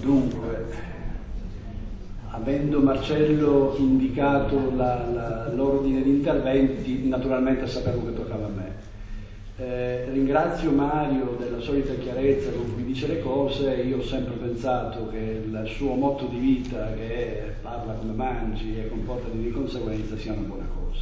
Dunque, avendo Marcello indicato l'ordine di interventi, naturalmente sapevo che toccava a me. Ringrazio Mario della solita chiarezza con cui dice le cose. Io ho sempre pensato che il suo motto di vita, che è parla come mangi e comportati di conseguenza, sia una buona cosa.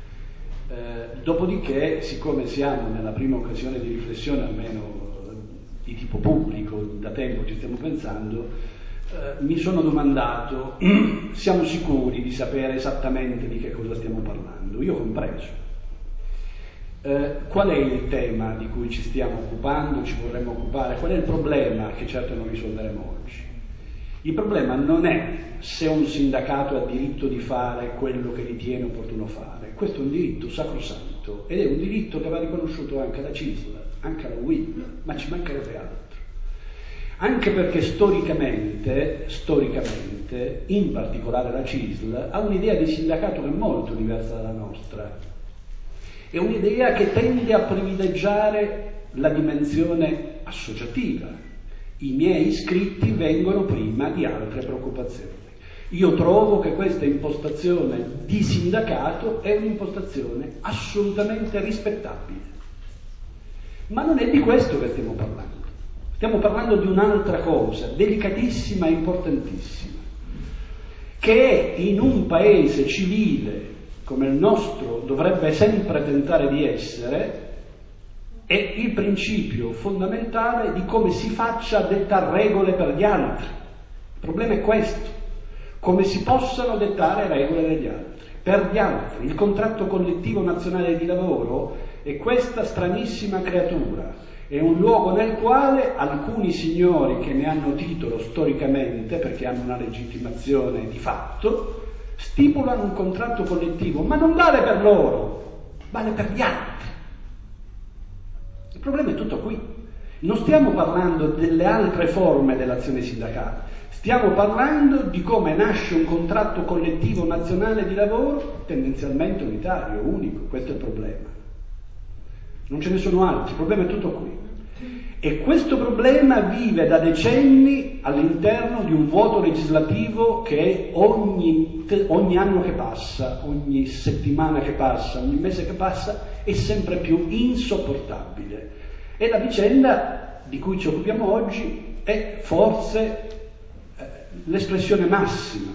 Dopodiché, siccome siamo nella prima occasione di riflessione, almeno di tipo pubblico, da tempo ci stiamo pensando, mi sono domandato: siamo sicuri di sapere esattamente di che cosa stiamo parlando? Io compreso. Qual è il tema di cui ci stiamo occupando, ci vorremmo occupare? Qual è il problema che certo non risolveremo oggi? Il problema non è se un sindacato ha diritto di fare quello che ritiene opportuno fare. Questo è un diritto sacrosanto ed è un diritto che va riconosciuto anche alla CISL, anche alla UIL, ma ci mancherebbe altro. Anche perché storicamente, in particolare la CISL, ha un'idea di sindacato che è molto diversa dalla nostra. È un'idea che tende a privilegiare la dimensione associativa. I miei iscritti vengono prima di altre preoccupazioni. Io trovo che questa impostazione di sindacato è un'impostazione assolutamente rispettabile. Ma non è di questo che stiamo parlando. Stiamo parlando di un'altra cosa, delicatissima e importantissima, che in un paese civile come il nostro dovrebbe sempre tentare di essere, è il principio fondamentale di come si faccia a dettare regole per gli altri. Il problema è questo: come si possano dettare regole degli altri, per gli altri. Il contratto collettivo nazionale di lavoro è questa stranissima creatura, è un luogo nel quale alcuni signori che ne hanno titolo storicamente, perché hanno una legittimazione di fatto, stipulano un contratto collettivo, ma non vale per loro, vale per gli altri. Il problema è tutto qui. Non stiamo parlando delle altre forme dell'azione sindacale, stiamo parlando di come nasce un contratto collettivo nazionale di lavoro tendenzialmente unitario, unico. Questo è il problema. Non ce ne sono altri, il problema è tutto qui. E questo problema vive da decenni all'interno di un vuoto legislativo che ogni anno che passa, ogni settimana che passa, ogni mese che passa, è sempre più insopportabile. E la vicenda di cui ci occupiamo oggi è forse l'espressione massima.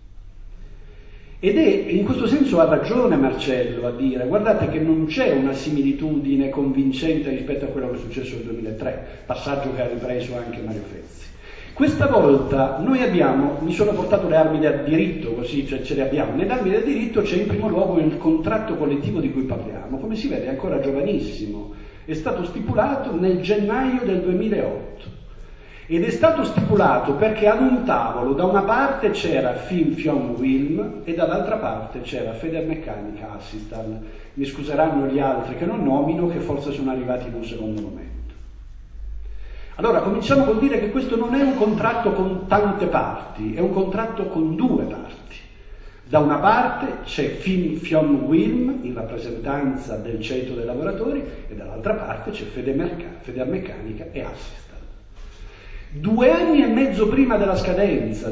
Ed è, in questo senso ha ragione Marcello a dire: guardate che non c'è una similitudine convincente rispetto a quello che è successo nel 2003, passaggio che ha ripreso anche Mario Fezzi. Questa volta mi sono portato le armi del diritto, così ce le abbiamo. Nelle armi del diritto c'è in primo luogo il contratto collettivo di cui parliamo, come si vede è ancora giovanissimo, è stato stipulato nel gennaio del 2008. Ed è stato stipulato perché ad un tavolo da una parte c'era Phim Phuong Wilm e dall'altra parte c'era Federmeccanica Assistal. Mi scuseranno gli altri che non nomino, che forse sono arrivati in un secondo momento. Allora cominciamo col dire che questo non è un contratto con tante parti, è un contratto con due parti. Da una parte c'è Phim Phuong Wilm in rappresentanza del ceto dei lavoratori e dall'altra parte c'è Federmeccanica e Assistal. 2 anni e mezzo prima della scadenza,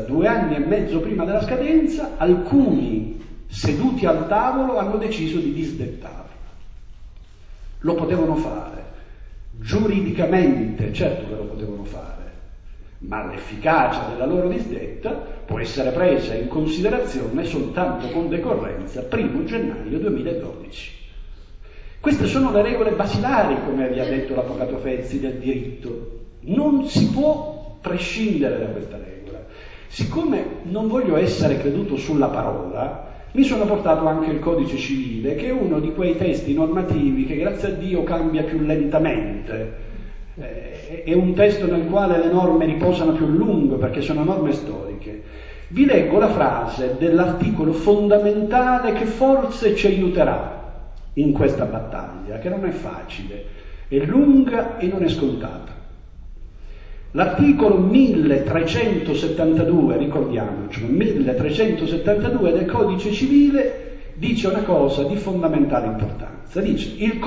alcuni seduti al tavolo hanno deciso di disdettarla. Lo potevano fare, giuridicamente certo che lo potevano fare, ma l'efficacia della loro disdetta può essere presa in considerazione soltanto con decorrenza 1 gennaio 2012. Queste sono le regole basilari, come vi ha detto l'avvocato Fezzi, del diritto. Non si può prescindere da questa regola. Siccome non voglio essere creduto sulla parola, mi sono portato anche il codice civile, che è uno di quei testi normativi che grazie a Dio cambia più lentamente. È un testo nel quale le norme riposano più a lungo perché sono norme storiche. Vi leggo la frase dell'articolo fondamentale che forse ci aiuterà in questa battaglia, che non è facile, è lunga e non è scontata. L'articolo 1372, ricordiamocelo, 1372 del Codice Civile dice una cosa di fondamentale importanza. Dice: il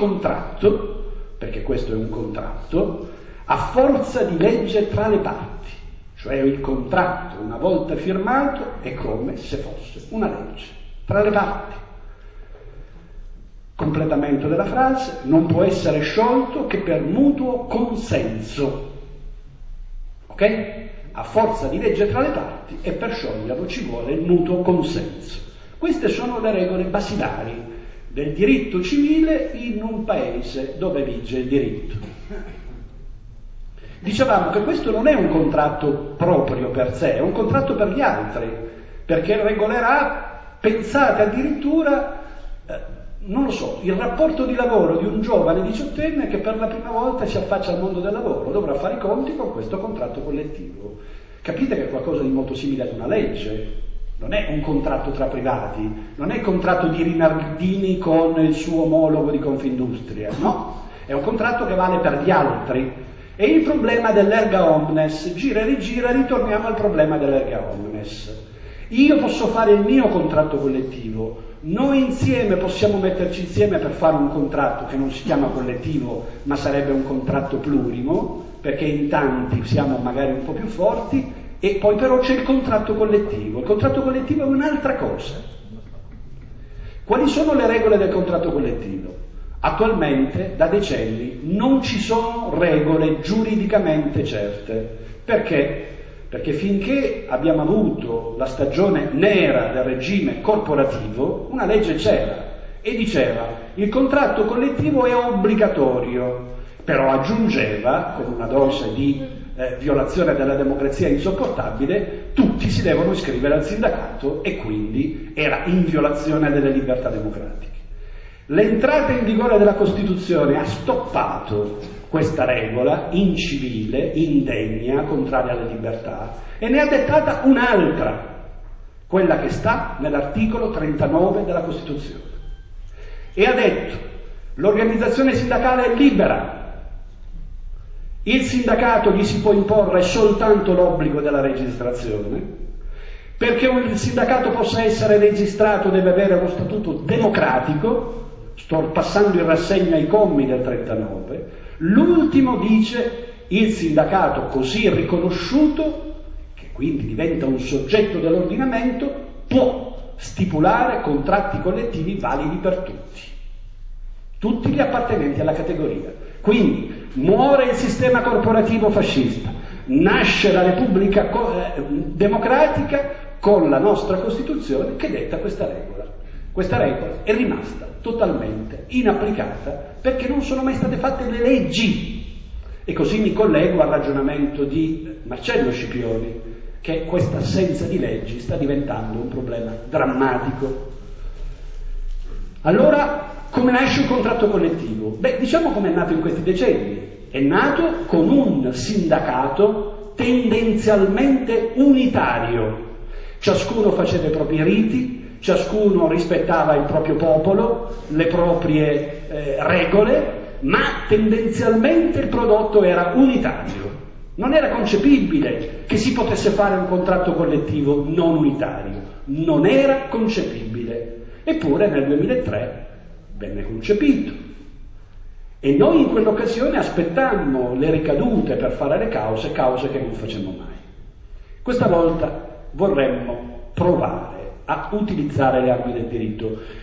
contratto, perché questo è un contratto, ha forza di legge tra le parti, cioè il contratto, una volta firmato, è come se fosse una legge tra le parti. Completamento della frase: non può essere sciolto che per mutuo consenso. Ok? A forza di legge tra le parti, e per scioglierlo ci vuole il mutuo consenso. Queste sono le regole basilari del diritto civile in un paese dove vige il diritto. Dicevamo che questo non è un contratto proprio per sé, è un contratto per gli altri, perché regolerà, pensate addirittura, non lo so, il rapporto di lavoro di un giovane diciottenne che per la prima volta si affaccia al mondo del lavoro, dovrà fare i conti con questo contratto collettivo. Capite che è qualcosa di molto simile ad una legge, non è un contratto tra privati, non è il contratto di Rinaldini con il suo omologo di Confindustria, no, è un contratto che vale per gli altri. E il problema dell'erga omnes, gira e rigira, ritorniamo al problema dell'erga omnes. Io posso fare il mio contratto collettivo, noi insieme possiamo metterci insieme per fare un contratto che non si chiama collettivo, ma sarebbe un contratto plurimo, perché in tanti siamo magari un po' più forti, e poi però c'è il contratto collettivo. Il contratto collettivo è un'altra cosa. Quali sono le regole del contratto collettivo? Attualmente, da decenni, non ci sono regole giuridicamente certe. Perché? Perché finché abbiamo avuto la stagione nera del regime corporativo, una legge c'era e diceva: il contratto collettivo è obbligatorio, però aggiungeva, con una dose di violazione della democrazia insopportabile, tutti si devono iscrivere al sindacato, e quindi era in violazione delle libertà democratiche. L'entrata in vigore della Costituzione ha stoppato questa regola incivile, indegna, contraria alle libertà, e ne ha dettata un'altra, quella che sta nell'articolo 39 della Costituzione. E ha detto: l'organizzazione sindacale è libera, il sindacato gli si può imporre soltanto l'obbligo della registrazione, perché il sindacato possa essere registrato deve avere uno statuto democratico. Sto passando in rassegna i commi del 39. L'ultimo dice: il sindacato così riconosciuto, che quindi diventa un soggetto dell'ordinamento, può stipulare contratti collettivi validi per tutti gli appartenenti alla categoria. Quindi muore il sistema corporativo fascista, nasce la Repubblica democratica con la nostra Costituzione che detta questa regola. Questa regola è rimasta totalmente inapplicata perché non sono mai state fatte le leggi. E così mi collego al ragionamento di Marcello Scipioni, che questa assenza di leggi sta diventando un problema drammatico. Allora, come nasce un contratto collettivo? Beh, diciamo come è nato in questi decenni. È nato con un sindacato tendenzialmente unitario. Ciascuno faceva i propri riti, ciascuno rispettava il proprio popolo, le proprie regole, ma tendenzialmente il prodotto era unitario. Non era concepibile che si potesse fare un contratto collettivo non unitario, non era concepibile. Eppure nel 2003 venne concepito. E noi in quell'occasione aspettammo le ricadute per fare le cause che non facemmo mai. Questa volta vorremmo provare a utilizzare le armi del diritto.